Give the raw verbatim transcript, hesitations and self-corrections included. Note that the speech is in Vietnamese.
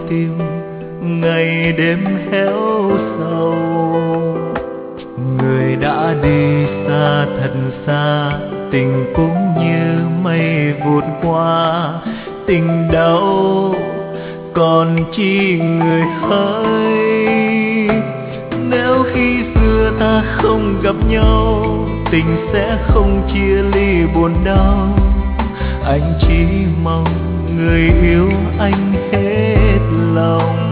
tim ngày đêm héo sầu. Người đã đi xa thật xa, tình cũng như mây vụt qua. Tình đau còn chi người hỡi. Nếu khi xưa ta không gặp nhau, tình sẽ không chia ly buồn đau. Anh chỉ mong người yêu anh hết lòng.